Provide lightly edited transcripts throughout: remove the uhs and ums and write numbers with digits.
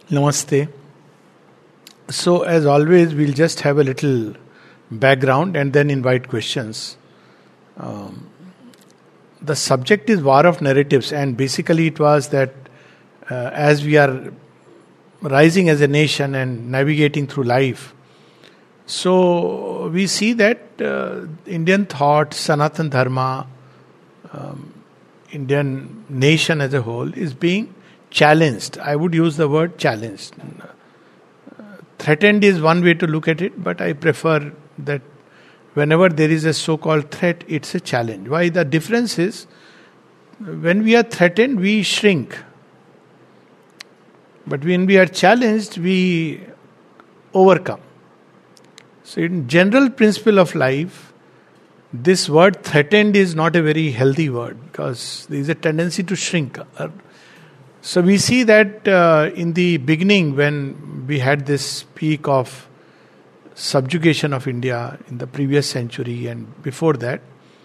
Namaste. So, as always, we'll just have a little background and then invite questions. Um, the subject is War of Narratives, and basically, it was that as we are rising as a nation and navigating through life, so we see that Indian thought, Sanatan Dharma, Indian nation as a whole is being challenged. I would use the word challenged. Threatened is one way to look at it, but I prefer that whenever there is a so-called threat, it's a challenge. Why? The difference is when we are threatened, we shrink. But when we are challenged, we overcome. So in general principle of life, this word threatened is not a very healthy word because there is a tendency to shrink. So we see that in the beginning when we had this peak of subjugation of India in the previous century and before that,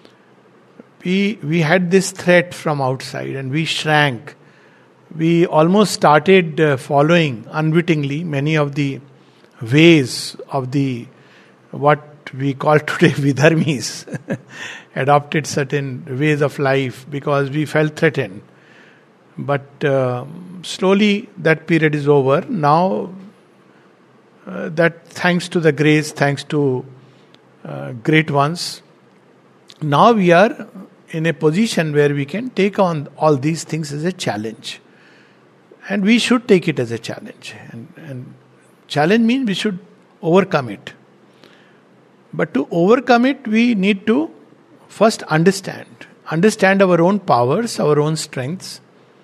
we had this threat from outside and we shrank. We almost started following unwittingly many of the ways of the what we call today Vidharmis, adopted certain ways of life because we felt threatened. But slowly that period is over. Now that thanks to the grace, thanks to great ones, now we are in a position where we can take on all these things as a challenge. And we should take it as a challenge. And challenge means we should overcome it. But to overcome it, we need to first understand our own powers, our own strengths.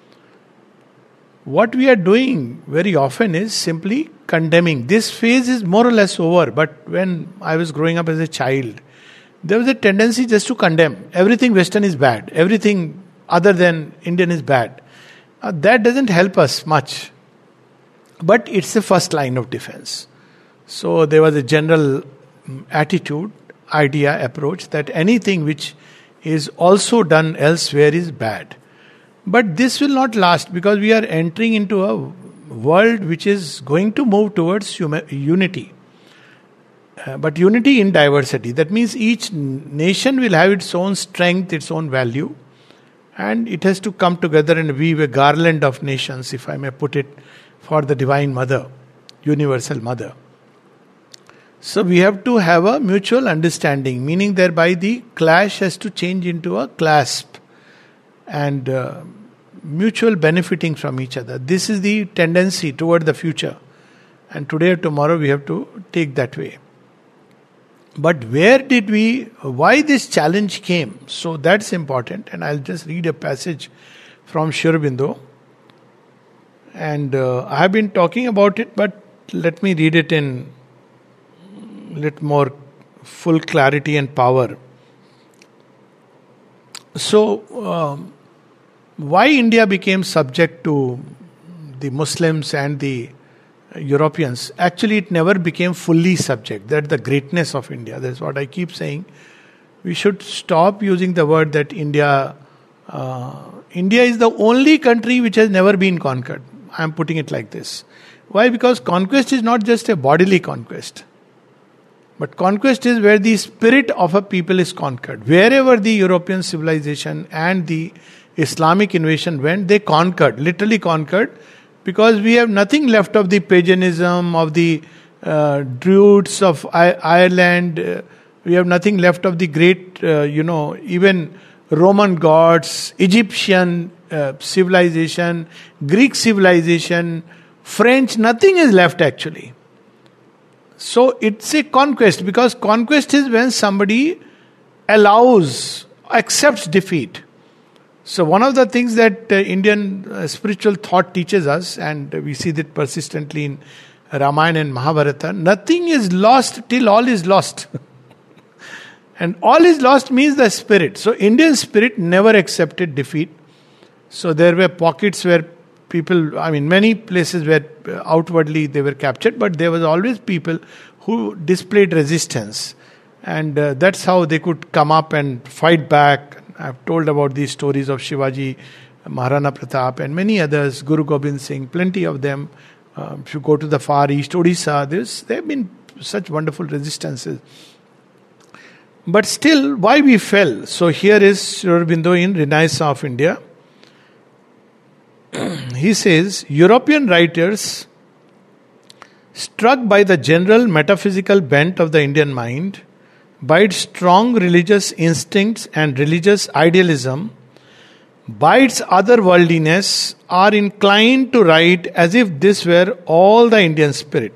What we are doing very often is simply condemning. This phase is more or less over, but when I was growing up as a child, there was a tendency just to condemn. Everything Western is bad. Everything other than Indian is bad. That doesn't help us much. But it's the first line of defense. So there was a general attitude, idea, approach that anything which is also done elsewhere is bad. But this will not last because we are entering into a world which is going to move towards unity. But unity in diversity. That means each nation will have its own strength, its own value. And it has to come together and weave a garland of nations, if I may put it, for the Divine Mother, Universal Mother. So we have to have a mutual understanding, meaning thereby the clash has to change into a clasp and mutual benefiting from each other. This is the tendency toward the future. And today or tomorrow we have to take that way. But why this challenge came? So that's important. And I'll just read a passage from Sri Aurobindo. And I have been talking about it, but let me read it in little more full clarity and power. So, why India became subject to the Muslims and the Europeans? Actually, it never became fully subject. That's the greatness of India. That's what I keep saying. We should stop using the word that India is the only country which has never been conquered. I am putting it like this. Why? Because conquest is not just a bodily conquest. But conquest is where the spirit of a people is conquered. Wherever the European civilization and the Islamic invasion went, they conquered, literally conquered, because we have nothing left of the paganism, of the Druids of Ireland. We have nothing left of the great, even Roman gods, Egyptian civilization, Greek civilization, French, nothing is left actually. So it's a conquest, because conquest is when somebody accepts defeat. So one of the things that Indian spiritual thought teaches us, and we see that persistently in Ramayana and Mahabharata, nothing is lost till all is lost. And all is lost means the spirit. So Indian spirit never accepted defeat. So there were pockets where many places where outwardly they were captured, but there was always people who displayed resistance. And that's how they could come up and fight back. I've told about these stories of Shivaji, Maharana Pratap and many others, Guru Gobind Singh, plenty of them If you go to the Far East, Odisha, there have been such wonderful resistances. But still, why we fell? So here is Sri Aurobindo in Renaissance of India. He says, European writers, struck by the general metaphysical bent of the Indian mind, by its strong religious instincts and religious idealism, by its otherworldliness, are inclined to write as if this were all the Indian spirit.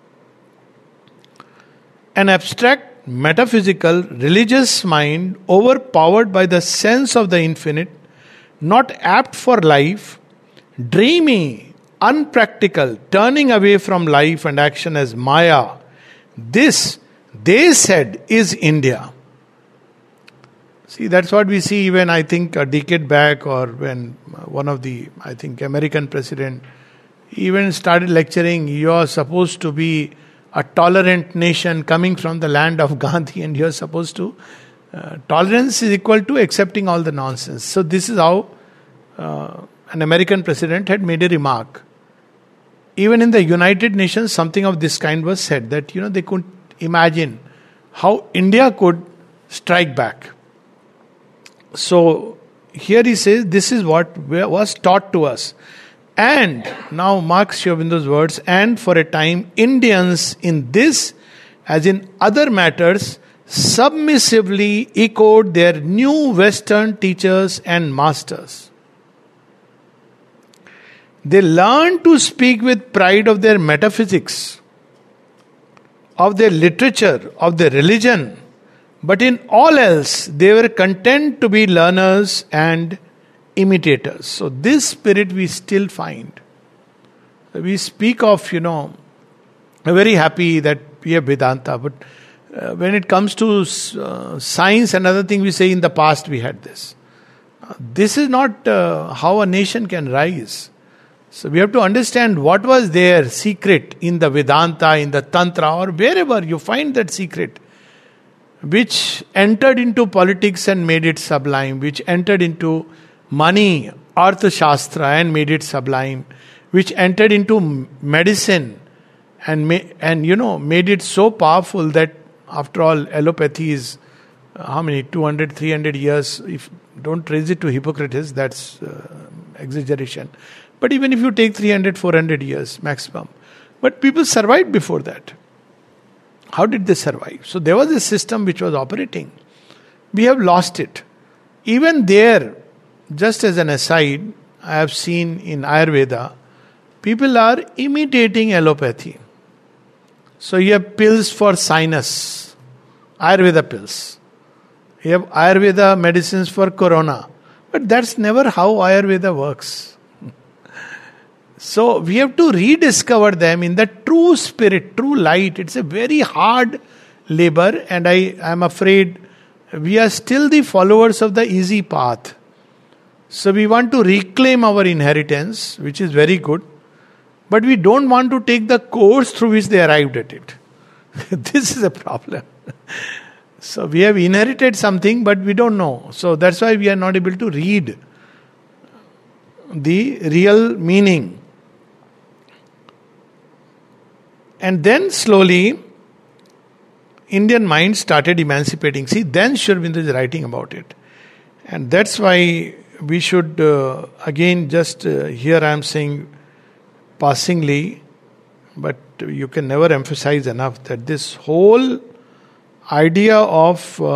An abstract, metaphysical, religious mind, overpowered by the sense of the infinite, not apt for life, dreamy, unpractical, turning away from life and action as Maya. This, they said, is India. See, that's what we see even, I think, a decade back, or when one of the, I think, American president even started lecturing, you are supposed to be a tolerant nation coming from the land of Gandhi, and you are supposed to, tolerance is equal to accepting all the nonsense. So this is how an American president had made a remark. Even in the United Nations, something of this kind was said, that, they couldn't imagine how India could strike back. So here he says, this is what was taught to us. And now mark Sri Aurobindo's words, and for a time Indians in this as in other matters submissively echoed their new Western teachers and masters. They learned to speak with pride of their metaphysics, of their literature, of their religion, but in all else they were content to be learners and imitators. So this spirit we still find. We speak of, we're very happy that we have Vedanta, but when it comes to science, another thing we say, in the past we had this. This is not how a nation can rise. So we have to understand what was their secret in the Vedanta, in the Tantra, or wherever you find that secret, which entered into politics and made it sublime, which entered into money, Artha Shastra, and made it sublime, which entered into medicine and made it so powerful that, after all, allopathy is how many, 200, 300 years. If don't raise it to Hippocrates, that's exaggeration. But even if you take 300, 400 years maximum. But people survived before that. How did they survive? So there was a system which was operating. We have lost it. Even there, just as an aside, I have seen in Ayurveda, people are imitating allopathy. So you have pills for sinus, Ayurveda pills. You have Ayurveda medicines for corona. But that's never how Ayurveda works. So we have to rediscover them in the true spirit, true light. It's a very hard labor, and I am afraid we are still the followers of the easy path. So we want to reclaim our inheritance, which is very good, but we don't want to take the course through which they arrived at it. This is a problem. So we have inherited something, but we don't know. So that's why we are not able to read the real meaning. And then slowly, Indian mind started emancipating. See, then Sri Aurobindo is writing about it. And that's why we should, again, just here I am saying passingly, but you can never emphasize enough that this whole idea of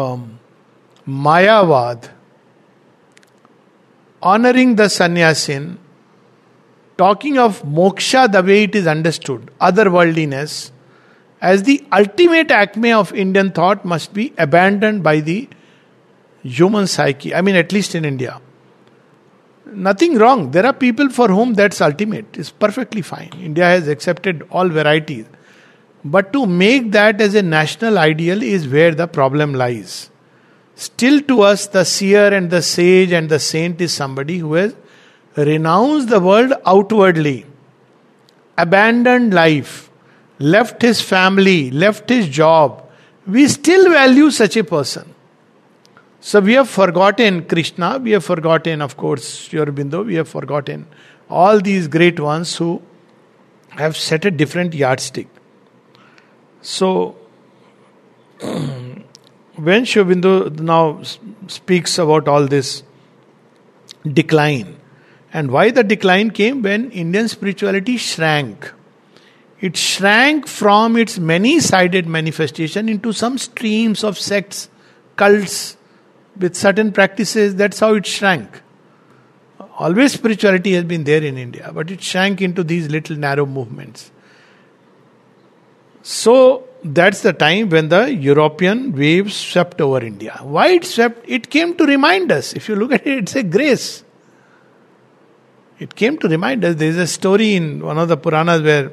Mayavad, honoring the sannyasin, talking of moksha the way it is understood, otherworldliness, as the ultimate acme of Indian thought, must be abandoned by the human psyche. I mean, at least in India. Nothing wrong. There are people for whom that's ultimate. It's perfectly fine. India has accepted all varieties. But to make that as a national ideal is where the problem lies. Still to us, the seer and the sage and the saint is somebody who has renounced the world outwardly, abandoned life, left his family, left his job. We still value such a person. So we have forgotten Krishna, we have forgotten, of course, Sri Aurobindo, we have forgotten all these great ones who have set a different yardstick. So, when Sri Aurobindo now speaks about all this decline, and why the decline came when Indian spirituality shrank. It shrank from its many-sided manifestation into some streams of sects, cults, with certain practices. That's how it shrank. Always spirituality has been there in India, but it shrank into these little narrow movements. So that's the time when the European waves swept over India. Why it swept? It came to remind us. If you look at it, it's a grace. It came to remind us. There is a story in one of the Puranas where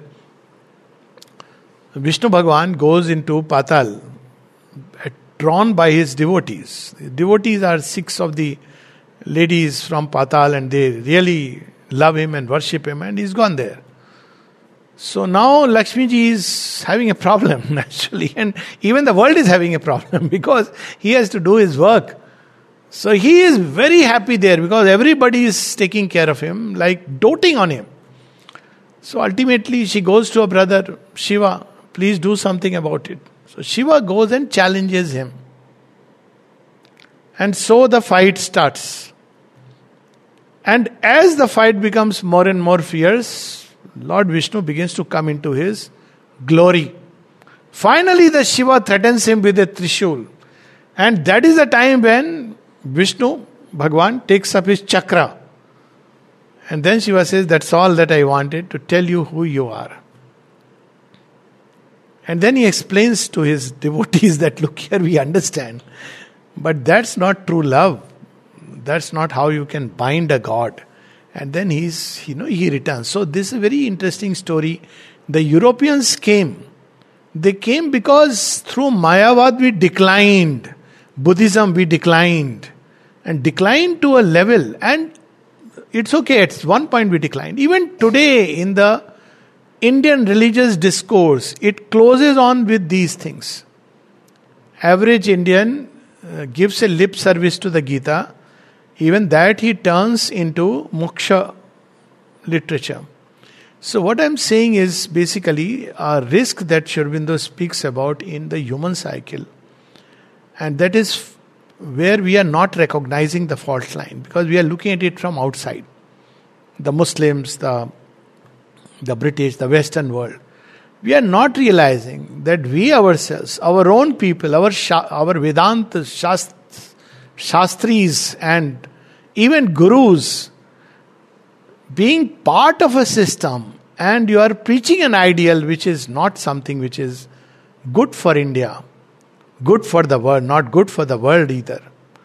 Vishnu Bhagavan goes into Patal, drawn by his devotees. The devotees are 6 of the ladies from Patal, and they really love him and worship him, and he's gone there. So now Lakshmi ji is having a problem naturally, and even the world is having a problem because he has to do his work. So he is very happy there because everybody is taking care of him, like doting on him. So ultimately she goes to her brother Shiva, please do something about it. So Shiva goes and challenges him. And so the fight starts. And as the fight becomes more and more fierce, Lord Vishnu begins to come into his glory. Finally the Shiva threatens him with a Trishul. And that is the time when Vishnu Bhagavan takes up his chakra. And then Shiva says, that's all that I wanted, to tell you who you are. And then he explains to his devotees that, look here, we understand. But that's not true love. That's not how you can bind a god. And then he returns. So this is a very interesting story. The Europeans came. They came because through Mayavad we declined. Buddhism we declined. And declined to a level. And it's okay, at one point we declined. Even today in the Indian religious discourse, it closes on with these things. Average Indian gives a lip service to the Gita. Even that he turns into moksha literature. So what I'm saying is basically a risk that Sri Aurobindo speaks about in the human cycle. And that is where we are not recognizing the fault line, because we are looking at it from outside. The Muslims, the British, the Western world. We are not realizing that we ourselves, our own people, our Vedanta Shastris and even Gurus, being part of a system, and you are preaching an ideal which is not something which is good for India, good for the world, not good for the world either,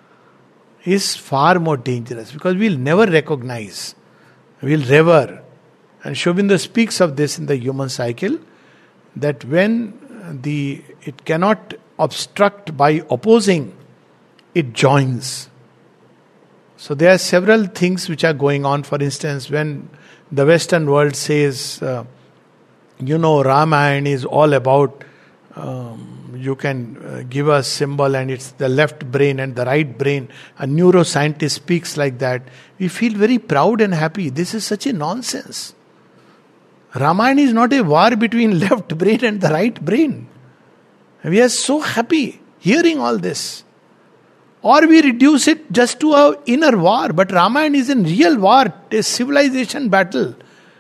is far more dangerous, because we'll never recognize, we'll revere. And Sri Aurobindo speaks of this in the human cycle, that when it cannot obstruct by opposing, it joins. So there are several things which are going on. For instance, when the Western world says, Ramayana is all about, you can give a symbol and it's the left brain and the right brain. A neuroscientist speaks like that. We feel very proud and happy. This is such a nonsense. Ramayana is not a war between left brain and the right brain. We are so happy hearing all this. Or we reduce it just to an inner war. But Ramayana is a real war, a civilization battle.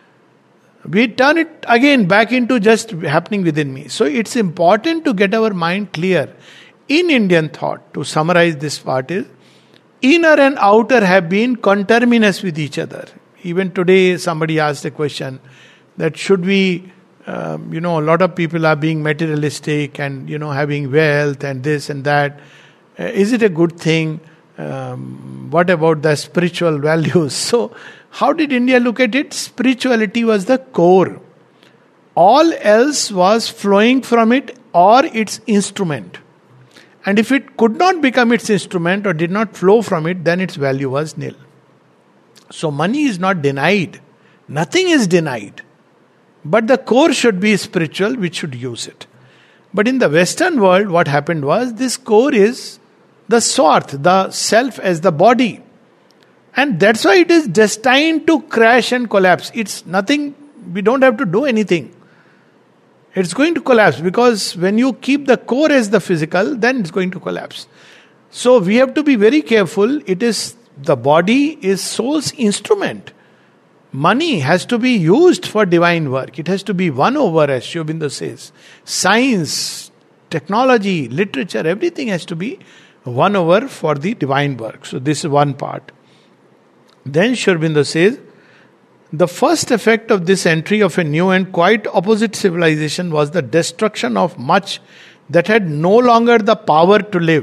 We turn it again back into just happening within me. So it's important to get our mind clear. In Indian thought, to summarize this part is, inner and outer have been conterminous with each other. Even today somebody asked a question that should we, a lot of people are being materialistic and, having wealth and this and that. Is it a good thing? What about the spiritual values? So, how did India look at it? Spirituality was the core. All else was flowing from it or its instrument. And if it could not become its instrument or did not flow from it, then its value was nil. So, money is not denied. Nothing is denied. But the core should be spiritual, which should use it. But in the Western world, what happened was, this core is the swarth, the self as the body. And that's why it is destined to crash and collapse. It's nothing We don't have to do anything. It's going to collapse, because when you keep the core as the physical, then it's going to collapse. So we have to be very careful. The body is soul's instrument. Money has to be used for divine work. It has to be won over, as Sri Aurobindo says. Science, technology, literature, everything has to be won over for the divine work. So this is one part. Then Sri Aurobindo says, the first effect of this entry of a new and quite opposite civilization was the destruction of much that had no longer the power to live.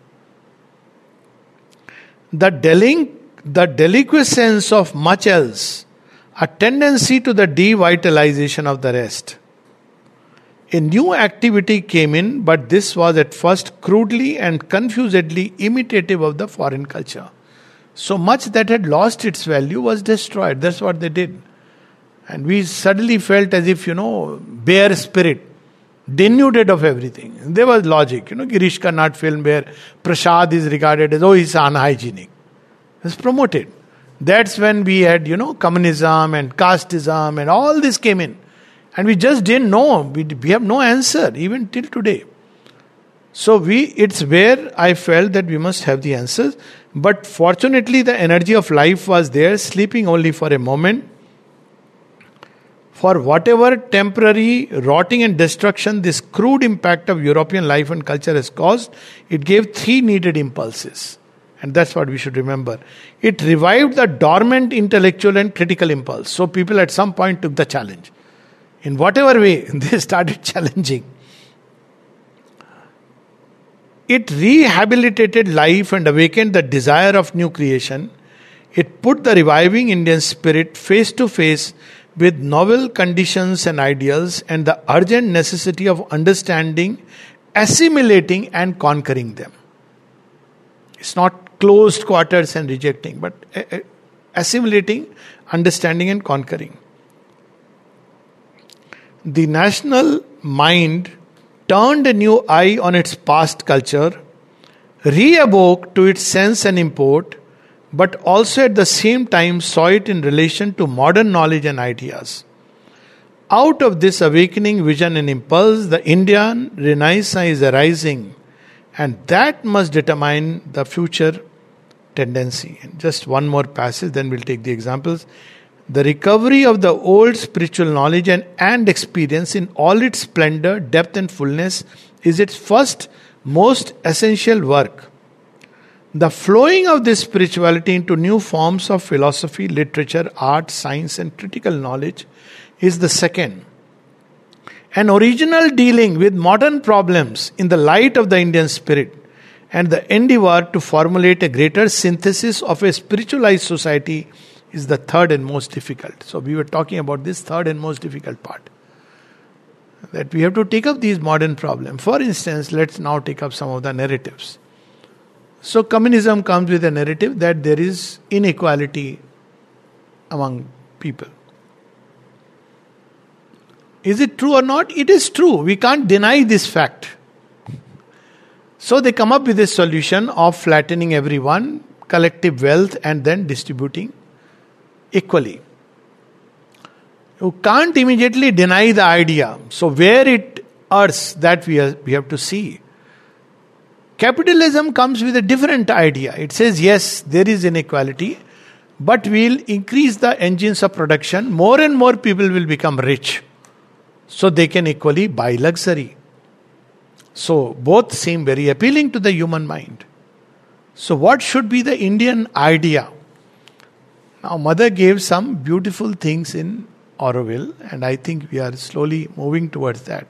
The deliquescence of much else, a tendency to the devitalization of the rest. A new activity came in, but this was at first crudely and confusedly imitative of the foreign culture. So much that had lost its value was destroyed. That's what they did. And we suddenly felt as if, bare spirit, denuded of everything. And there was logic. Girish Karnad film where Prasad is regarded as, he's unhygienic. It's promoted. That's when we had, communism and casteism and all this came in. And we just didn't know. We have no answer, even till today. So it's where I felt that we must have the answers. But fortunately, the energy of life was there, sleeping only for a moment. For whatever temporary rotting and destruction this crude impact of European life and culture has caused, it gave 3 needed impulses. And that's what we should remember. It revived the dormant intellectual and critical impulse. So people at some point took the challenge. In whatever way, they started challenging. It rehabilitated life and awakened the desire of new creation. It put the reviving Indian spirit face to face with novel conditions and ideals and the urgent necessity of understanding, assimilating and conquering them. It's not closed quarters and rejecting, but assimilating, understanding and conquering. The national mind turned a new eye on its past culture, re-awoke to its sense and import, but also at the same time saw it in relation to modern knowledge and ideas. Out of this awakening vision and impulse, the Indian Renaissance is arising, and that must determine the future tendency. And just one more passage, then we'll take the examples. The recovery of the old spiritual knowledge and experience in all its splendor, depth and fullness is its first, most essential work. The flowing of this spirituality into new forms of philosophy, literature, art, science and critical knowledge is the second. An original dealing with modern problems in the light of the Indian spirit and the endeavor to formulate a greater synthesis of a spiritualized society is the third and most difficult. So we were talking about this third and most difficult part. That we have to take up these modern problems. For instance, let's now take up some of the narratives. So communism comes with a narrative that there is inequality among people. Is it true or not? It is true. We can't deny this fact. So they come up with a solution of flattening everyone, collective wealth, and then distributing equally. You can't immediately deny the idea. So where it errs, that we have to see. Capitalism comes with a different idea. It says, yes, there is inequality, but we'll increase the engines of production. More and more people will become rich, so they can equally buy luxury. So both seem very appealing to the human mind. So what should be the Indian idea? Now Mother gave some beautiful things in Auroville, and I think we are slowly moving towards that.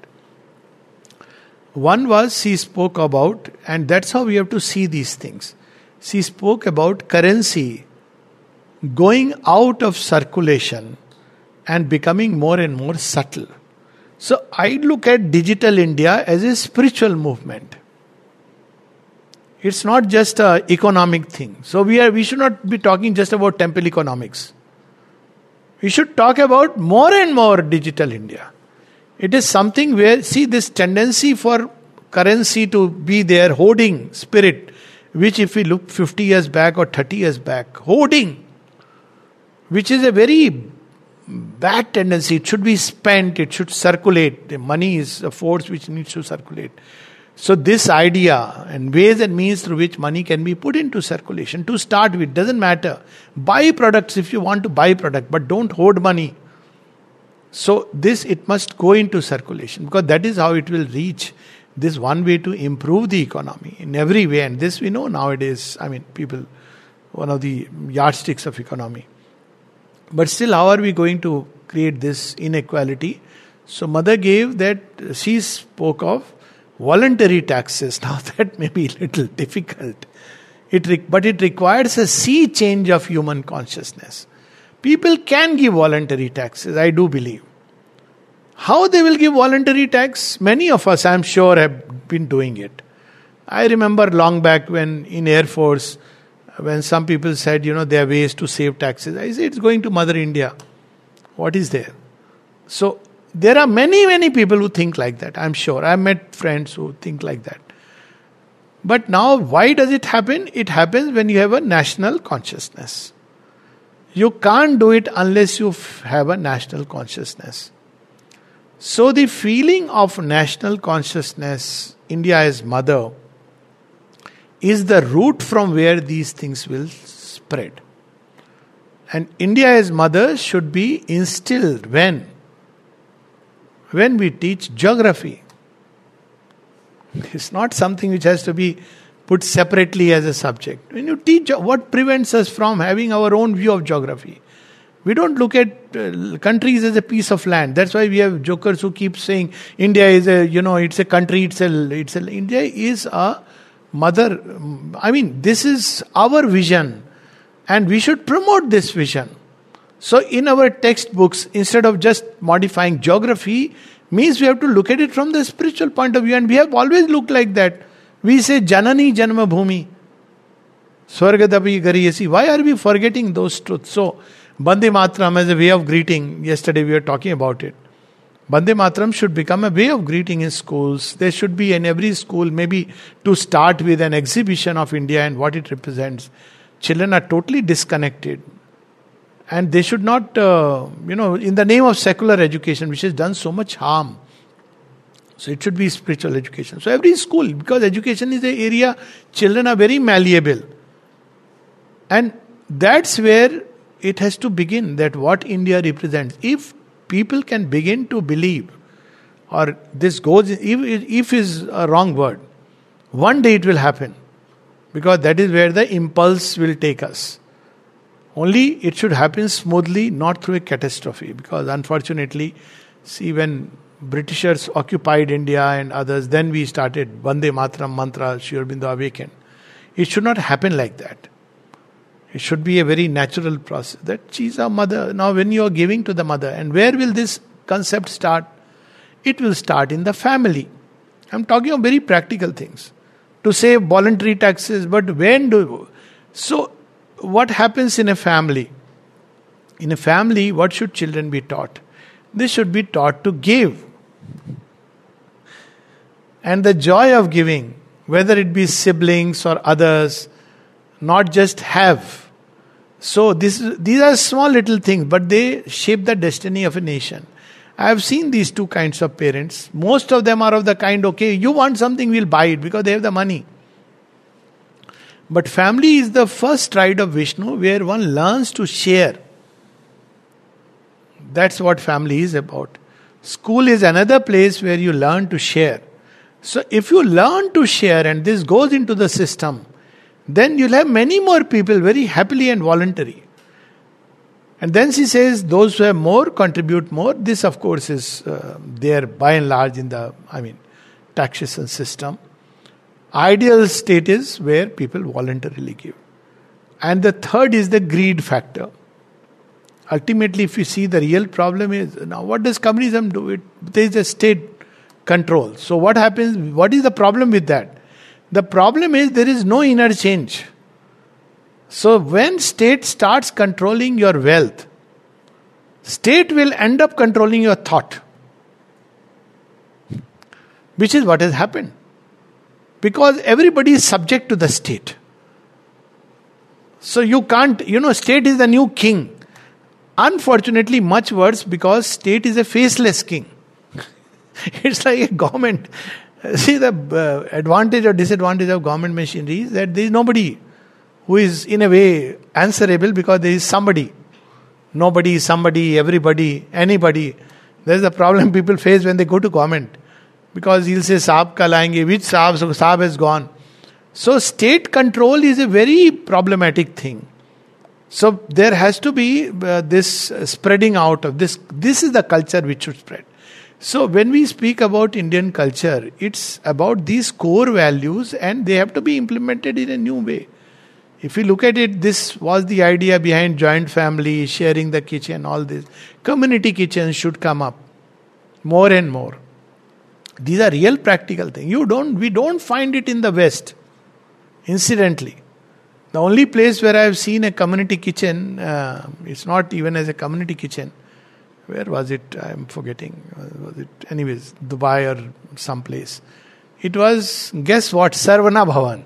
One was she spoke about, and that's how we have to see these things. She spoke about currency going out of circulation and becoming more and more subtle. So I look at Digital India as a spiritual movement. It's not just an economic thing. So we should not be talking just about temple economics. We should talk about more and more Digital India. It is something where, see, this tendency for currency to be there, hoarding spirit, which if we look 50 years back or 30 years back, hoarding, which is a very bad tendency. It should be spent, it should circulate. The money is a force which needs to circulate. So this idea and ways and means through which money can be put into circulation, to start with, doesn't matter. Buy products if you want to buy product, but don't hoard money. So this, it must go into circulation, because that is how it will reach. This one way to improve the economy in every way. And this we know nowadays, people, one of the yardsticks of economy. But still, how are we going to create this inequality? So mother gave that, she spoke of voluntary taxes. Now that may be a little difficult. But it requires a sea change of human consciousness. People can give voluntary taxes, I do believe. How they will give voluntary tax? Many of us, I am sure, have been doing it. I remember long back when in Air Force, when some people said, there are ways to save taxes. I said, it's going to Mother India. What is there? So, there are many, many people who think like that, I'm sure. I've met friends who think like that. But now, why does it happen? It happens when you have a national consciousness. You can't do it unless you have a national consciousness. So the feeling of national consciousness, India as mother, is the root from where these things will spread. And India as mother should be instilled when we teach geography. It's not something which has to be put separately as a subject. When you teach, what prevents us from having our own view of geography? We don't look at countries as a piece of land. That's why we have jokers who keep saying India is it's a country. India is a mother. This is our vision, and we should promote this vision. So in our textbooks, instead of just modifying geography, means we have to look at it from the spiritual point of view, and we have always looked like that. We say Janani Janma Bhumi, Swargadapi Gariyasi. Why are we forgetting those truths? So Bande Matram as a way of greeting, yesterday we were talking about it. Bande Matram should become a way of greeting in schools. There should be in every school, maybe to start with, an exhibition of India and what it represents. Children are totally disconnected. And they should not, in the name of secular education, which has done so much harm. So it should be spiritual education. So every school, because education is an area, children are very malleable. And that's where it has to begin, that what India represents. If people can begin to believe, or this goes, if is a wrong word, one day it will happen. Because that is where the impulse will take us. Only it should happen smoothly, not through a catastrophe. Because unfortunately, see, when Britishers occupied India and others, then we started Vande Mataram mantra, Sri Aurobindo awakened. It should not happen like that. It should be a very natural process. That she's our mother. Now when you are giving to the mother, and where will this concept start? It will start in the family. I'm talking of very practical things. To save voluntary taxes, but when do... So, what happens in a family? In a family, what should children be taught? They should be taught to give. And the joy of giving, whether it be siblings or others, not just have. So these are small little things, but they shape the destiny of a nation. I have seen these two kinds of parents. Most of them are of the kind, okay, you want something, we'll buy it because they have the money. But family is the first stride of Vishnu where one learns to share. That's what family is about. School is another place where you learn to share. So if you learn to share and this goes into the system, then you'll have many more people very happily and voluntary. And then she says, those who have more contribute more. This, of course, is there by and large in the, taxation system. Ideal state is where people voluntarily give. And the third is the greed factor. Ultimately, if you see, the real problem is, now what does communism do? There is a state control. So what happens? What is the problem with that? The problem is there is no inner change. So when state starts controlling your wealth, state will end up controlling your thought. Which is what has happened. Because everybody is subject to the state. So you can't, state is the new king. Unfortunately, much worse because state is a faceless king. It's like a government. See, the advantage or disadvantage of government machinery is that there is nobody who is in a way answerable because there is somebody. Nobody, somebody, everybody, anybody. There's the problem people face when they go to government. Because he'll say, Saab kal aayenge, which Saab? So Saab has gone. So state control is a very problematic thing. So there has to be this spreading out of this. This is the culture which should spread. So when we speak about Indian culture, it's about these core values and they have to be implemented in a new way. If you look at it, this was the idea behind joint family, sharing the kitchen, all this. Community kitchens should come up more and more. These are real practical things. We don't find it in the West. Incidentally, the only place where I have seen a community kitchen, it's not even as a community kitchen. Where was it? I am forgetting. Was it anyways Dubai or someplace? It was, guess what? Sarvana Bhavan.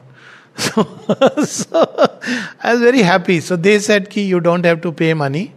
So I was very happy. So they said ki you don't have to pay money,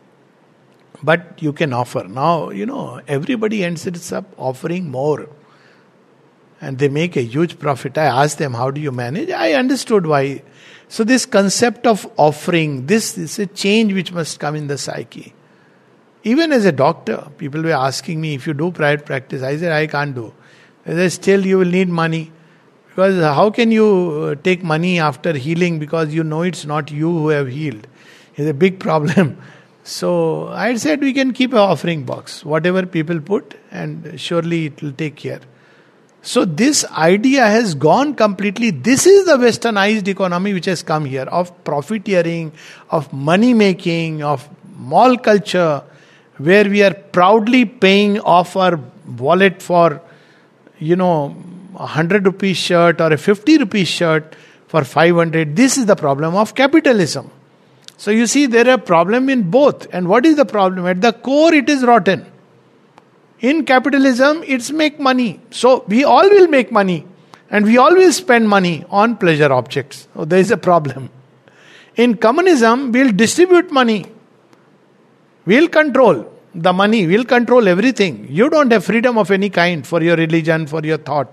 but you can offer. Now, everybody ends up offering more. And they make a huge profit. I asked them, how do you manage? I understood why. So this concept of offering, this is a change which must come in the psyche. Even as a doctor, people were asking me, if you do private practice, I said, I can't do. They said, still you will need money. Because how can you take money after healing because you know it's not you who have healed? It's a big problem. So I said we can keep an offering box. Whatever people put and surely it will take care. So this idea has gone completely. This is the westernized economy which has come here of profiteering, of money making, of mall culture, where we are proudly paying off our wallet for, a 100 rupees shirt or a 50 rupees shirt for 500. This is the problem of capitalism. So you see there are problem in both. And what is the problem? At the core it is rotten. In capitalism, it's make money. So we all will make money. And we all will spend money on pleasure objects. So there is a problem. In communism, we'll distribute money. We'll control the money. We'll control everything. You don't have freedom of any kind for your religion, for your thought.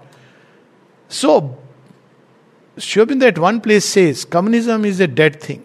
So, Sri Aurobindo at one place says, communism is a dead thing.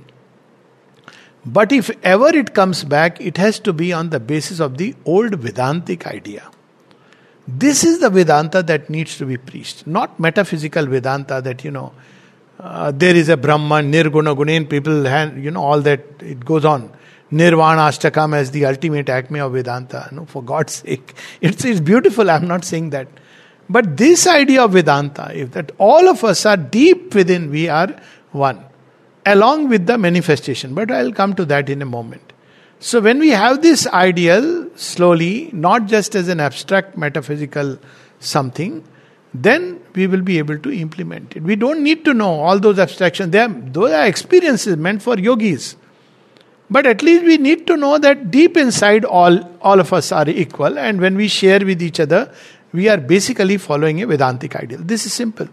But if ever it comes back, it has to be on the basis of the old Vedantic idea. This is the Vedanta that needs to be preached, not metaphysical Vedanta that, there is a Brahman, Nirguna Gunen, people, all that, it goes on. Nirvana Ashtakam as the ultimate acme of Vedanta. No, for God's sake. It's beautiful, I'm not saying that. But this idea of Vedanta, if that all of us are deep within, we are one. Along with the manifestation. But I'll come to that in a moment. So when we have this ideal, slowly, not just as an abstract metaphysical something, then we will be able to implement it. We don't need to know all those abstractions. Those are experiences meant for yogis. But at least we need to know that deep inside all of us are equal, and when we share with each other, we are basically following a Vedantic ideal. This is simple.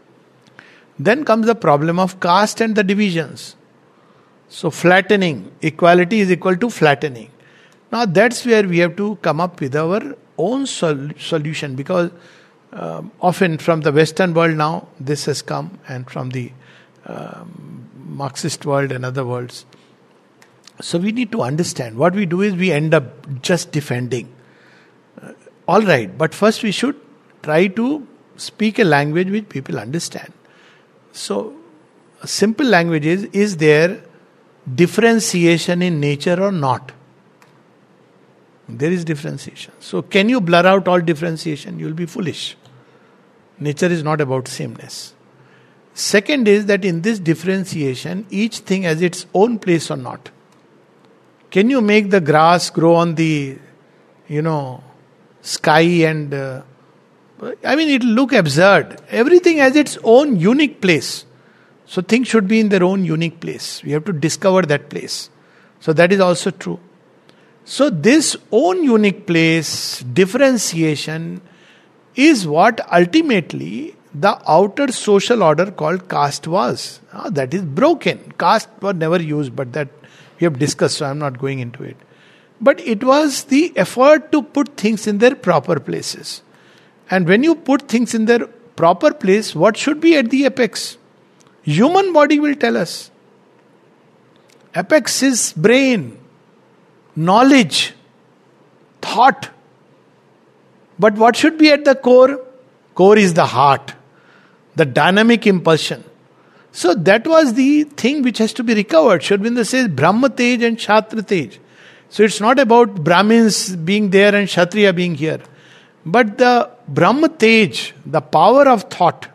Then comes the problem of caste and the divisions. So flattening, equality is equal to flattening. Now that's where we have to come up with our own solution, because often from the Western world now this has come, and from the Marxist world and other worlds. So we need to understand. What we do is we end up just defending. All right, but first we should try to speak a language which people understand. So, a simple language is there differentiation in nature or not? There is differentiation. So, can you blur out all differentiation? You will be foolish. Nature is not about sameness. Second is that in this differentiation, each thing has its own place or not. Can you make the grass grow on the, sky and... it will look absurd. Everything has its own unique place. So things should be in their own unique place. We have to discover that place. So that is also true. So this own unique place, differentiation, is what ultimately the outer social order called caste was. That is broken. Caste was never used, but that we have discussed, so I am not going into it. But it was the effort to put things in their proper places. And when you put things in their proper place, what should be at the apex? Human body will tell us. Apex is brain, knowledge, thought. But what should be at the core? Core is the heart, the dynamic impulsion. So that was the thing which has to be recovered. Sri Aurobindo says Brahma Tej and Kshatriya Tej. So it's not about Brahmins being there and Kshatriya being here. But the Brahma Tej, the power of thought,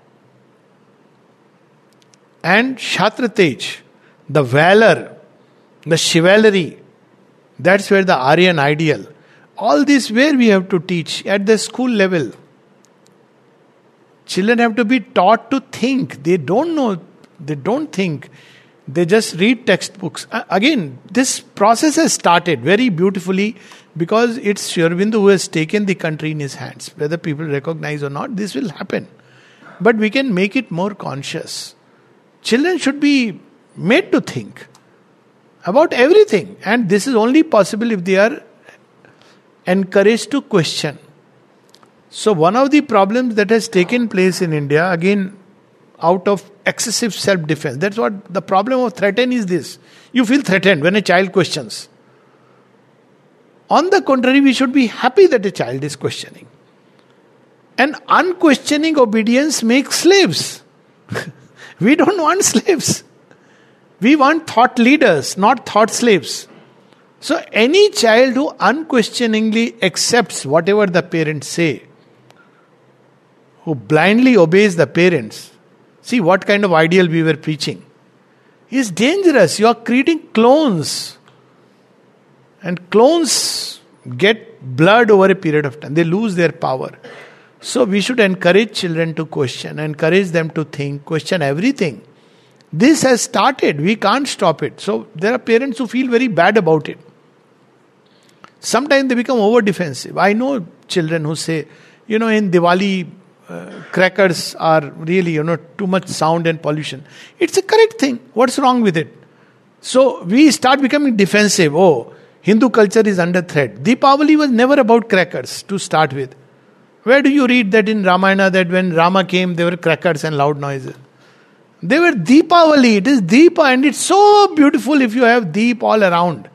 and Kshatriya Tej, the valor, the chivalry, that's where the Aryan ideal. All this where we have to teach at the school level. Children have to be taught to think. They don't know, they don't think. They just read textbooks. Again, this process has started very beautifully because it's Sri Aurobindo who has taken the country in his hands. Whether people recognize or not, this will happen. But we can make it more conscious. Children should be made to think about everything. And this is only possible if they are encouraged to question. So one of the problems that has taken place in India, again, out of excessive self-defense. That's what the problem of threaten is this. You feel threatened when a child questions. On the contrary, we should be happy that a child is questioning. And unquestioning obedience makes slaves. We don't want slaves. We want thought leaders, not thought slaves. So any child who unquestioningly accepts whatever the parents say, who blindly obeys the parents, see what kind of ideal we were preaching, is dangerous. You are creating clones. And clones get blurred over a period of time. They lose their power. So we should encourage children to question, encourage them to think, question everything. This has started. We can't stop it. So there are parents who feel very bad about it. Sometimes they become over defensive. I know children who say, in Diwali, crackers are really, too much sound and pollution. It's a correct thing. What's wrong with it? So we start becoming defensive. Oh, Hindu culture is under threat. Deepavali was never about crackers to start with. Where do you read that in Ramayana that when Rama came, there were crackers and loud noises? They were Deepavali. It is Deepa and it's so beautiful if you have Deep all around.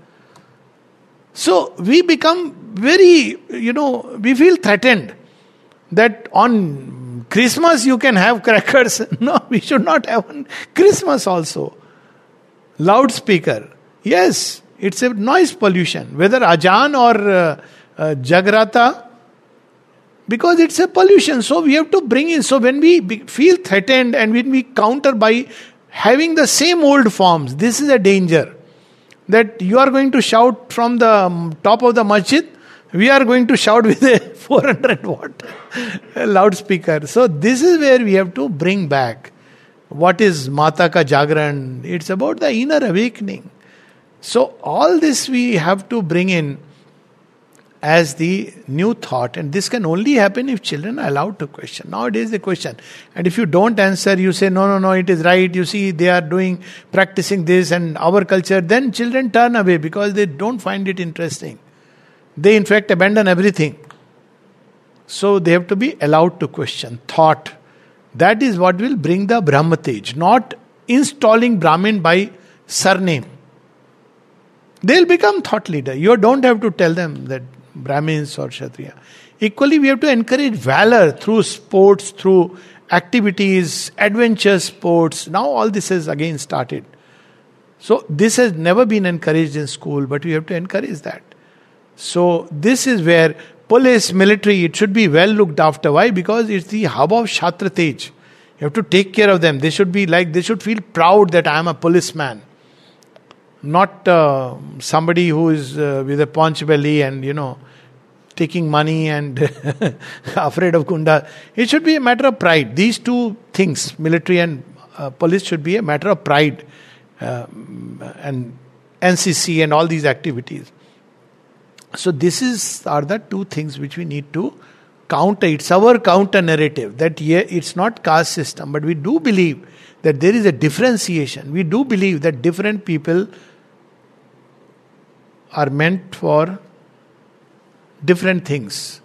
So we become very, we feel threatened that on Christmas you can have crackers. No, we should not have on Christmas also. Loudspeaker. Yes, it's a noise pollution. Whether Ajan or Jagrata, because it's a pollution. So we have to bring in. So when we feel threatened and when we counter by having the same old forms, this is a danger. That you are going to shout from the top of the masjid, we are going to shout with a 400 watt loudspeaker. So this is where we have to bring back. What is Mata Ka Jagran? It's about the inner awakening. So all this we have to bring in as the new thought, and this can only happen if children are allowed to question. Nowadays they question, and if you don't answer, you say no, it is right, you see they are practicing this and our culture, then children turn away because they don't find it interesting. They in fact abandon everything. So they have to be allowed to question. Thought, that is what will bring the Brahma Tej, not installing Brahmin by surname. They'll become thought leader. You don't have to tell them that Brahmins or Kshatriya. Equally, we have to encourage valor through sports, through activities, adventure sports. Now all this has again started. So this has never been encouraged in school, but we have to encourage that. So this is where police, military, it should be well looked after. Why? Because it's the hub of Kshatriya Tej. You have to take care of them. They should feel proud that I am a policeman. Not somebody who is with a paunch belly and, taking money and afraid of gunda. It should be a matter of pride. These two things, military and police, should be a matter of pride. And NCC and all these activities. So are the two things which we need to counter. It's our counter narrative that it's not caste system, but we do believe that there is a differentiation. We do believe that different people are meant for different things.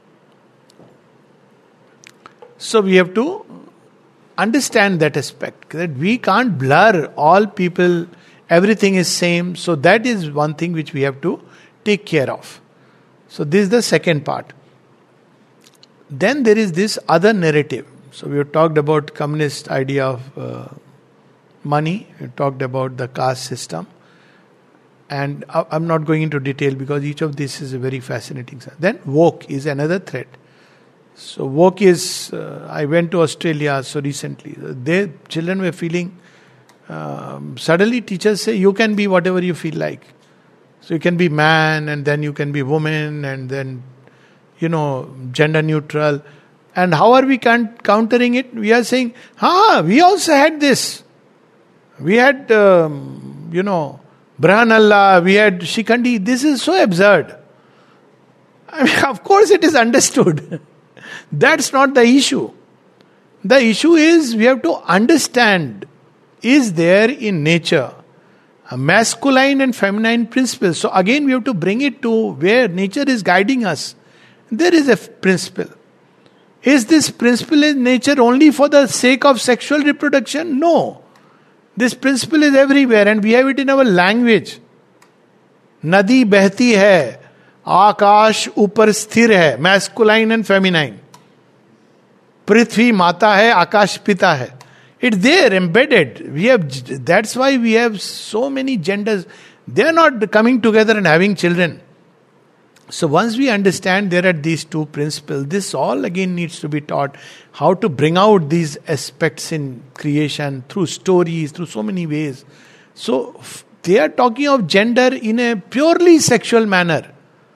So we have to understand that aspect, that we can't blur all people, everything is same. So that is one thing which we have to take care of. So this is the second part. Then there is this other narrative. So we have talked about communist idea of money, we talked about the caste system, and I'm not going into detail because each of this is a very fascinating. Then woke is another threat. So woke is, I went to Australia so recently. Their children were feeling, suddenly teachers say you can be whatever you feel like. So you can be man, and then you can be woman, and then, gender neutral. And how are we countering it? We are saying, we also had this. We had, Brahmanallah, we had Shikhandi. This is so absurd. I mean, of course it is understood. That's not the issue. The issue is we have to understand, is there in nature a masculine and feminine principle? So again we have to bring it to where nature is guiding us. There is a principle. Is this principle in nature only for the sake of sexual reproduction? No. This principle is everywhere and we have it in our language. Nadi behti hai, आकाश ऊपर स्थिर है, masculine and feminine. पृथ्वी माता है, आकाश पिता है. It's there, embedded. That's why we have so many genders. They are not coming together and having children. So once we understand there are these two principles, this all again needs to be taught. How to bring out these aspects in creation through stories, through so many ways. So they are talking of gender in a purely sexual manner.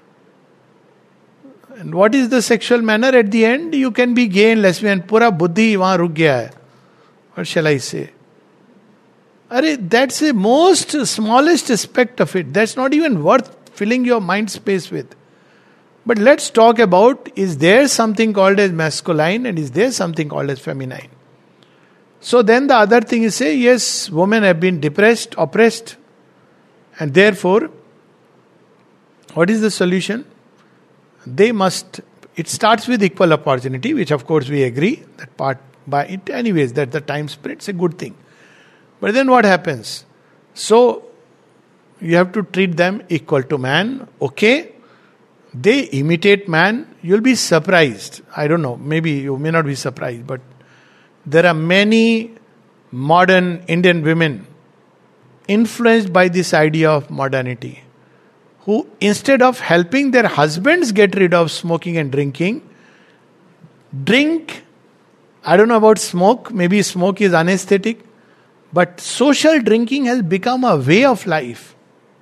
And what is the sexual manner at the end? You can be gay and lesbian. Pura buddhi wahan ruk gaya hai. What shall I say? That's the most smallest aspect of it. That's not even worth filling your mind space with. But let's talk about, is there something called as masculine and is there something called as feminine? So then the other thing is say, yes, women have been depressed, oppressed, and therefore, what is the solution? They must, it starts with equal opportunity, which of course we agree, that part by it anyways, that the time spirit's a good thing. But then what happens? So, you have to treat them equal to man, okay? They imitate man, you'll be surprised. I don't know, maybe you may not be surprised, but there are many modern Indian women influenced by this idea of modernity, who instead of helping their husbands get rid of smoking and drinking, drink. I don't know about smoke, maybe smoke is anesthetic, but social drinking has become a way of life.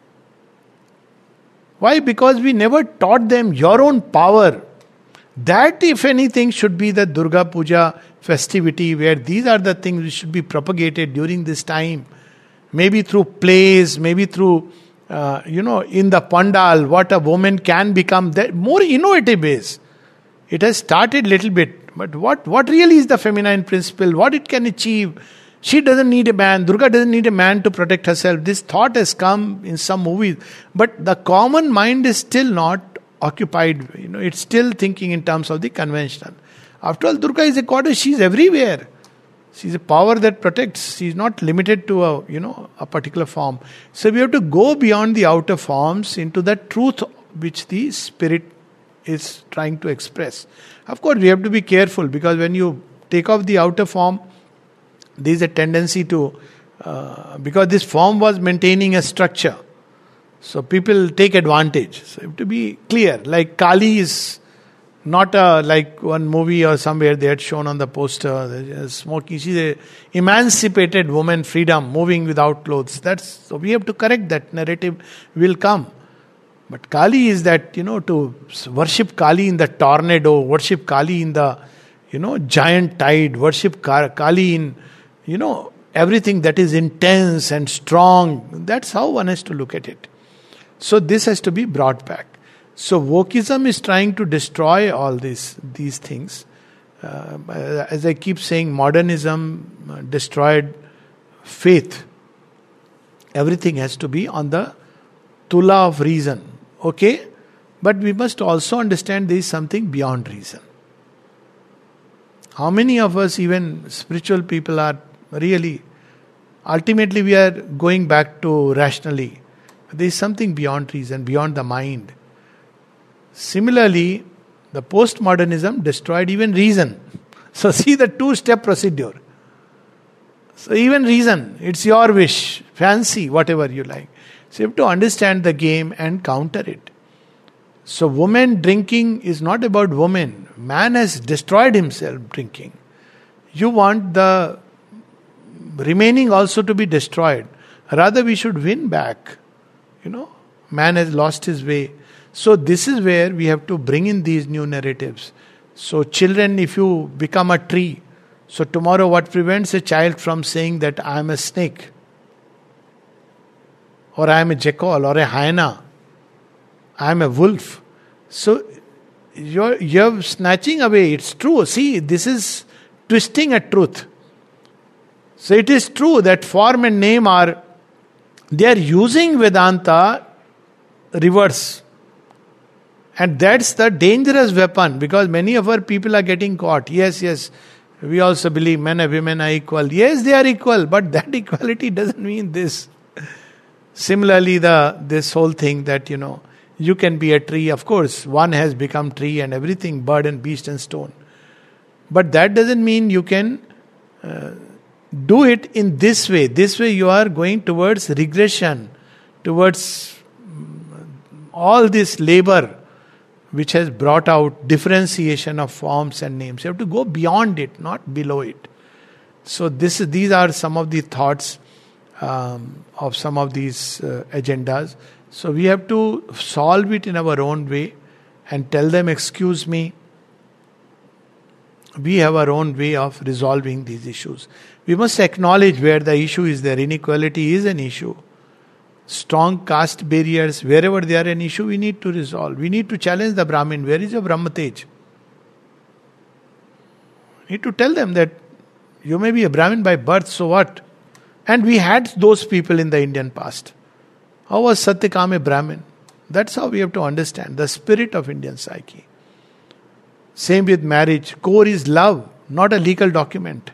Why? Because we never taught them your own power. That, if anything, should be the Durga Puja festivity, where these are the things which should be propagated during this time. Maybe through plays, maybe through, in the pandal, what a woman can become, that more innovative ways. It has started little bit, but what really is the feminine principle, what it can achieve? She doesn't need a man, Durga doesn't need a man to protect herself. This thought has come in some movies, but the common mind is still not occupied. It's still thinking in terms of the conventional. After all, Durga is a goddess, she's everywhere. She's a power that protects. She's not limited to a particular form. So we have to go beyond the outer forms into the truth which the spirit is trying to express. Of course, we have to be careful, because when you take off the outer form, there is a tendency to, because this form was maintaining a structure, so people take advantage. So you have to be clear. Like Kali is not like one movie or somewhere they had shown on the poster, smoking. She's a emancipated woman, freedom, moving without clothes. So we have to correct that narrative. Will come. But Kali is that, to worship Kali in the tornado, worship Kali in the, giant tide, worship Kali in, everything that is intense and strong. That's how one has to look at it. So this has to be brought back. So wokeism is trying to destroy all these things. As I keep saying, modernism destroyed faith. Everything has to be on the tula of reason. Okay? But we must also understand there is something beyond reason. How many of us, even spiritual people, are really, ultimately we are going back to rationally. There is something beyond reason, beyond the mind. Similarly, the postmodernism destroyed even reason. So see the two-step procedure. So even reason, it's your wish, fancy, whatever you like. So you have to understand the game and counter it. So women drinking is not about women. Man has destroyed himself drinking. You want the remaining also to be destroyed. Rather we should win back. Man has lost his way. So this is where we have to bring in these new narratives. So children, if you become a tree, so tomorrow what prevents a child from saying that I am a snake? Or I am a jackal or a hyena? I am a wolf. So you're snatching away. It's true. See, this is twisting a truth. So it is true that form and name they are using Vedanta reverse. And that's the dangerous weapon, because many of our people are getting caught. Yes, we also believe men and women are equal. Yes, they are equal, but that equality doesn't mean this. Similarly, this whole thing that, you can be a tree. Of course, one has become tree and everything, bird and beast and stone. But that doesn't mean you can do it in this way. This way you are going towards regression, towards all this labor which has brought out differentiation of forms and names. You have to go beyond it, not below it. So these are some of the thoughts of some of these agendas. So we have to solve it in our own way and tell them, excuse me, we have our own way of resolving these issues. We must acknowledge where the issue is there. Inequality is an issue. Strong caste barriers, wherever they are an issue, we need to resolve. We need to challenge the Brahmin. Where is your Brahmatej? We need to tell them that you may be a Brahmin by birth, so what? And we had those people in the Indian past. How was Satyakam a Brahmin? That's how we have to understand the spirit of Indian psyche. Same with marriage. Core is love, not a legal document.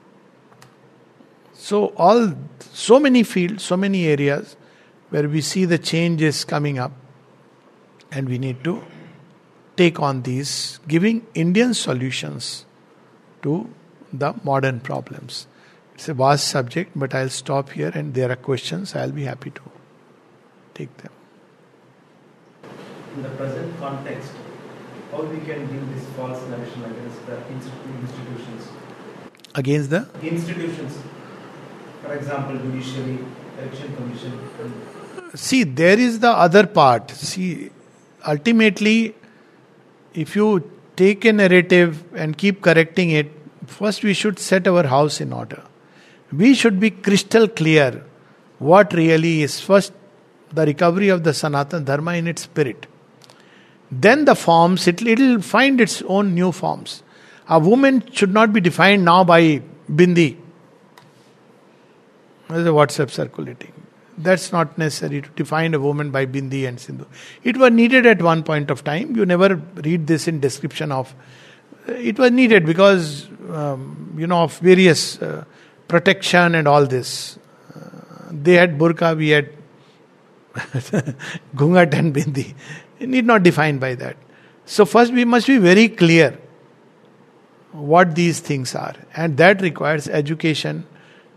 So many fields, so many areas where we see the changes coming up, and we need to take on these, giving Indian solutions to the modern problems. It's a vast subject, but I'll stop here, and there are questions. I'll be happy to take them. In the present context, how we can give this false narration against the institutions? Against the? Institutions. For example, judiciary, election commission. See, there is the other part. See, ultimately, if you take a narrative and keep correcting it, first we should set our house in order. We should be crystal clear what really is. First, the recovery of the Sanatana Dharma in its spirit. Then the forms, it'll find its own new forms. A woman should not be defined now by bindi. There's a WhatsApp circulating. That's not necessary to define a woman by bindi and sindhu. It was needed at one point of time. You never read this in description of. It was needed because, of various protection and all this. They had burqa, we had ghungat and bindi. It need not define by that. So first we must be very clear what these things are. And that requires education,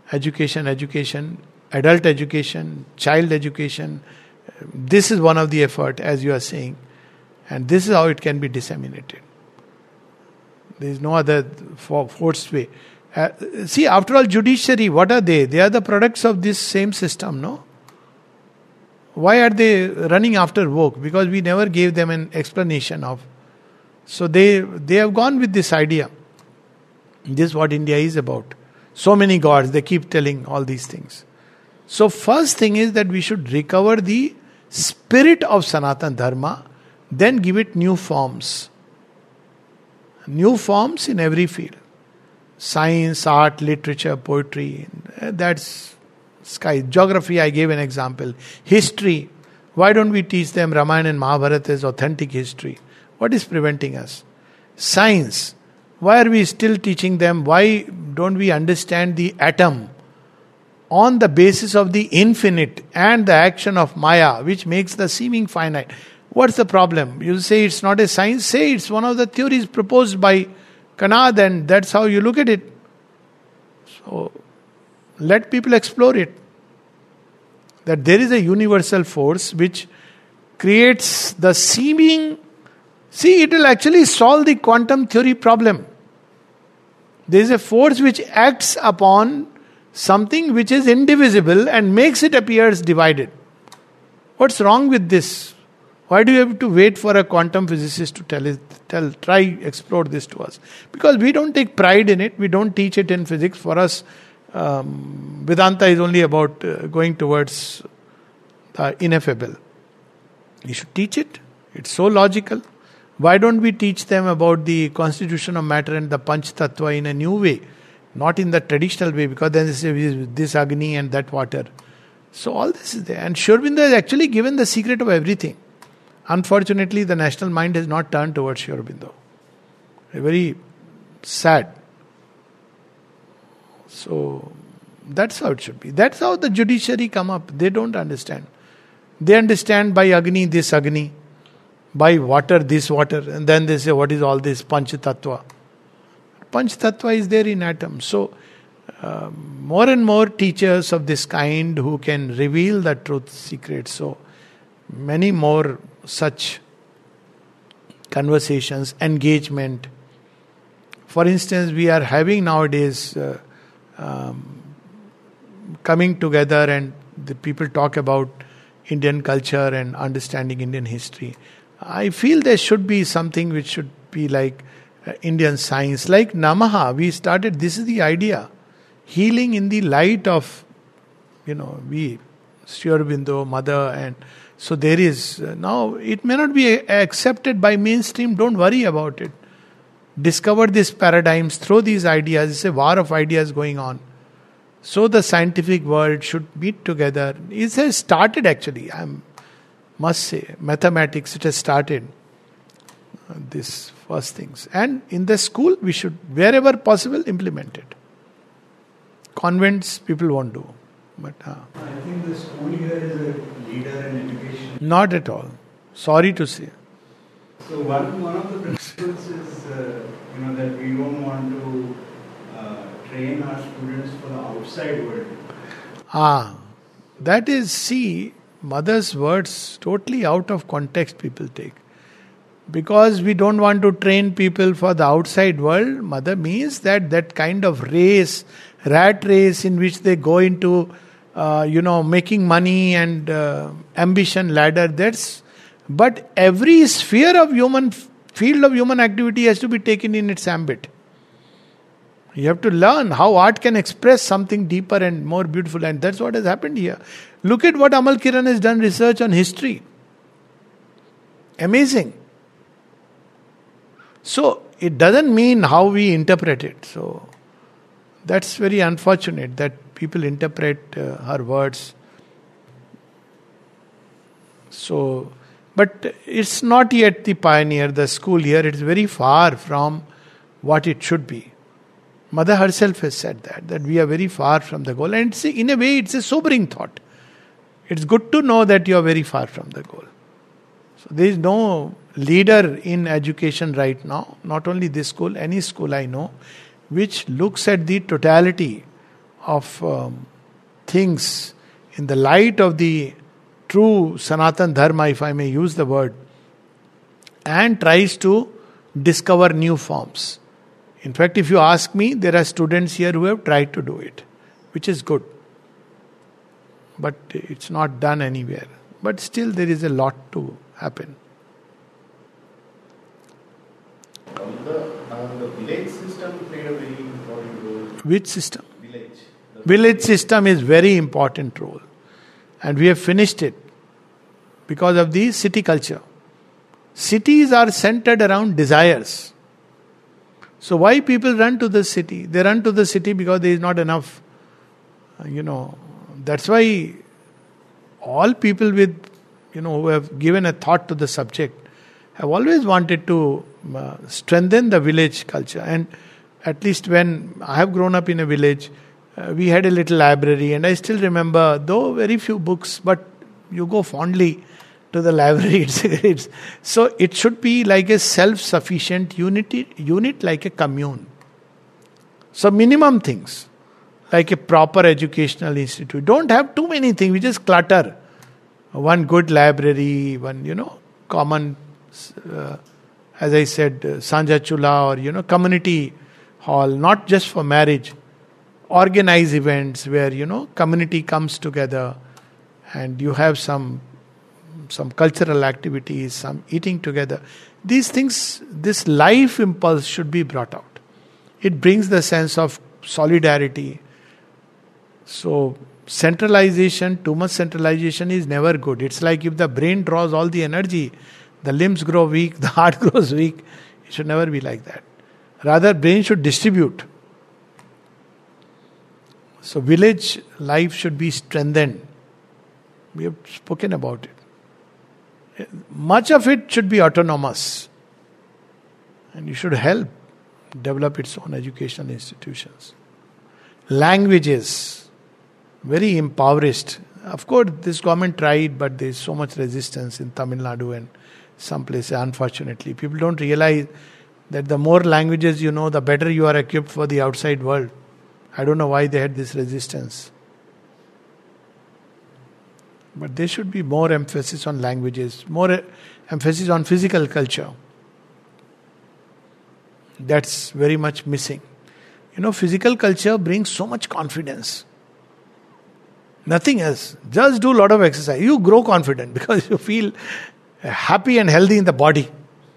adult education, child education. This is one of the effort, as you are saying. And this is how it can be disseminated. There is no other forced way. See, after all, judiciary, what are they? They are the products of this same system, no? Why are they running after woke? Because we never gave them an explanation of. So they have gone with this idea. This is what India is about. So many gods, they keep telling all these things. So first thing is that we should recover the spirit of Sanatana Dharma, then give it new forms. New forms in every field. Science, art, literature, poetry, that's sky. Geography, I gave an example. History. Why don't we teach them Ramayana and Mahabharata as authentic history? What is preventing us? Science. Why are we still teaching them? Why don't we understand the atom on the basis of the infinite and the action of Maya, which makes the seeming finite? What's the problem? You say it's not a science, say it's one of the theories proposed by Kanad, and that's how you look at it. So, let people explore it. That there is a universal force which creates the seeming. See, it will actually solve the quantum theory problem. There is a force which acts upon something which is indivisible and makes it appear as divided. What's wrong with this? Why do you have to wait for a quantum physicist to try explore this to us? Because we don't take pride in it. We don't teach it in physics. For us, Vedanta is only about going towards the ineffable. We should teach it. It's so logical. Why don't we teach them about the constitution of matter and the Panch Tattva in a new way? Not in the traditional way, because then they say this Agni and that water. So all this is there. And Sri Aurobindo has actually given the secret of everything. Unfortunately, the national mind has not turned towards Sri Aurobindo. Very sad. So that's how it should be. That's how the judiciary come up. They don't understand. They understand by Agni this Agni, by water this water, and then they say what is all this Panch Tattva. Panch Tattva is there in atoms. So more and more teachers of this kind who can reveal the truth secrets. So many more such conversations, engagement. For instance, we are having nowadays coming together and the people talk about Indian culture and understanding Indian history. I feel there should be something which should be like Indian science, like Namaha. We started, this is the idea, healing in the light of, we, Sri Aurobindo, Mother, and so there is, now it may not be accepted by mainstream, don't worry about it. Discover these paradigms, throw these ideas, it's a war of ideas going on. So the scientific world should meet together. It has started actually, I must say, mathematics, it has started. These first things. And in the school, we should, wherever possible, implement it. Convents, people won't do. But I think the school here is a leader in education. Not at all. Sorry to say. So one of the principles is, that we don't want to train our students for the outside world. That is, see, Mother's words totally out of context people take. Because we don't want to train people for the outside world, Mother means that kind of race, rat race in which they go into, making money and ambition ladder. But every sphere of field of human activity has to be taken in its ambit. You have to learn how art can express something deeper and more beautiful, and that's what has happened here. Look at what Amal Kiran has done research on history. Amazing. So, it doesn't mean how we interpret it. So, that's very unfortunate that people interpret her words. So, but it's not yet the pioneer, the school here. It's very far from what it should be. Mother herself has said that we are very far from the goal. And in a way, it's a sobering thought. It's good to know that you are very far from the goal. So there is no leader in education right now, not only this school, any school I know, which looks at the totality of things in the light of the true Sanatan Dharma, if I may use the word, and tries to discover new forms. In fact, if you ask me, there are students here who have tried to do it, which is good. But it's not done anywhere. But still there is a lot to happen. The village system played a very important role. Which system? Village. Village system is very important role. And we have finished it because of the city culture. Cities are centered around desires. So why people run to the city? They run to the city because there is not enough, That's why all people with, who have given a thought to the subject, have always wanted to strengthen the village culture. And at least when I have grown up in a village, we had a little library, and I still remember, though very few books, but you go fondly to the library. So it should be like a self-sufficient unit like a commune. So minimum things, like a proper educational institute. Don't have too many things, we just clutter. One good library, one, common, as I said, Sanja Chula, or, community hall, not just for marriage. Organize events where, community comes together and you have some cultural activities, some eating together. These things, this life impulse should be brought out. It brings the sense of solidarity. So, centralization, too much centralization is never good. It's like if the brain draws all the energy, the limbs grow weak, the heart grows weak. It should never be like that. Rather, brain should distribute. So, village life should be strengthened. We have spoken about it. Much of it should be autonomous. And you should help develop its own educational institutions. Languages, very impoverished. Of course, this government tried, but there is so much resistance in Tamil Nadu and some places, unfortunately. People don't realize that the more languages you know, the better you are equipped for the outside world. I don't know why they had this resistance. But there should be more emphasis on languages, more emphasis on physical culture. That's very much missing. Physical culture brings so much confidence. Nothing else. Just do a lot of exercise. You grow confident because you feel happy and healthy in the body.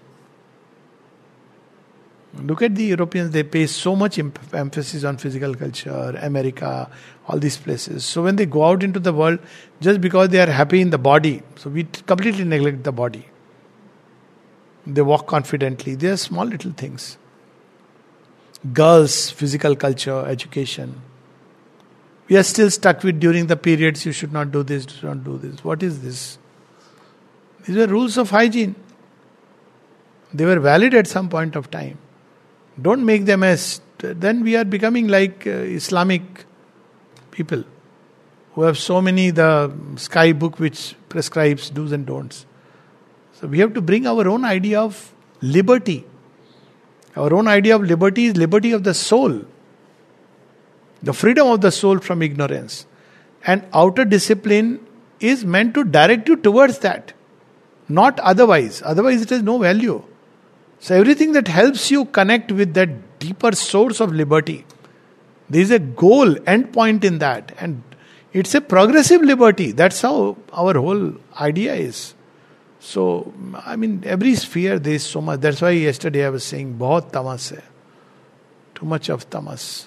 Look at the Europeans, they pay so much emphasis on physical culture, America, all these places. So when they go out into the world, just because they are happy in the body, so we completely neglect the body. They walk confidently. They are small little things. Girls, physical culture, education. We are still stuck with during the periods, you should not do this, do not do this. What is this? These were rules of hygiene. They were valid at some point of time. Don't make them as... Then we are becoming like Islamic people who have so many, the sky book which prescribes do's and don'ts. So we have to bring our own idea of liberty. Our own idea of liberty is liberty of the soul. The freedom of the soul from ignorance. And outer discipline is meant to direct you towards that. Not otherwise. Otherwise it has no value. So everything that helps you connect with that deeper source of liberty, there is a goal, end point in that. And it's a progressive liberty. That's how our whole idea is. So, every sphere there is so much. That's why yesterday I was saying, bahut tamas hai. Too much of tamas.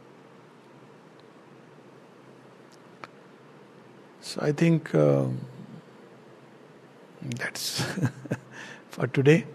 So I think that's for today.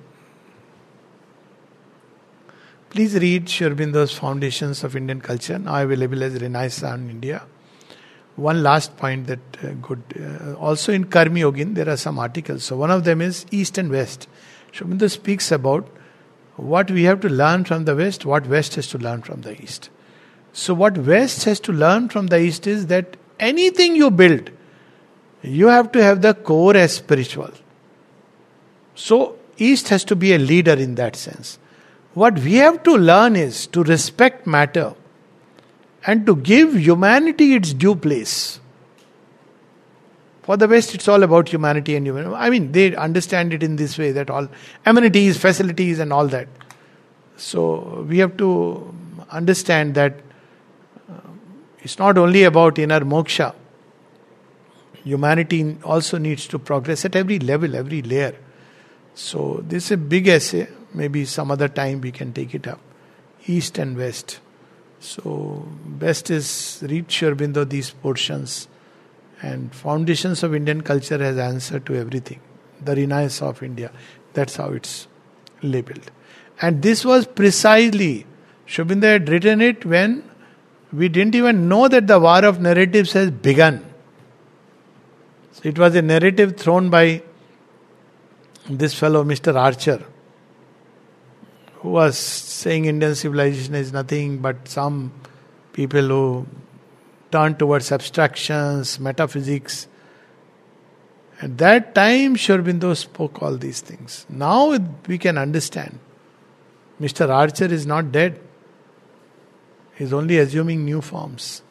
Please read Sri Aurobindo's Foundations of Indian Culture, now available as Renaissance in India. One last point that also in Karmi Yogin there are some articles. So one of them is East and West. Sri Aurobindo speaks about what we have to learn from the West, what West has to learn from the East. So what West has to learn from the East is that anything you build, you have to have the core as spiritual. So East has to be a leader in that sense. What we have to learn is to respect matter and to give humanity its due place. For the West, it's all about humanity and humanity. They understand it in this way, that all amenities, facilities and all that. So we have to understand that it's not only about inner moksha. Humanity also needs to progress at every level, every layer. So this is a big essay. Maybe some other time we can take it up. East and West. So best is read Sri Aurobindo these portions. And Foundations of Indian Culture has answer to everything. The Renaissance of India. That's how it's labeled. And this was precisely, Sri Aurobindo had written it when we didn't even know that the war of narratives has begun. So it was a narrative thrown by this fellow, Mr. Archer, who was saying Indian civilization is nothing but some people who turn towards abstractions, metaphysics. At that time, Sri Aurobindo spoke all these things. Now we can understand. Mr. Archer is not dead. He is only assuming new forms.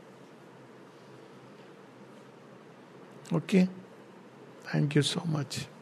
Okay? Thank you so much.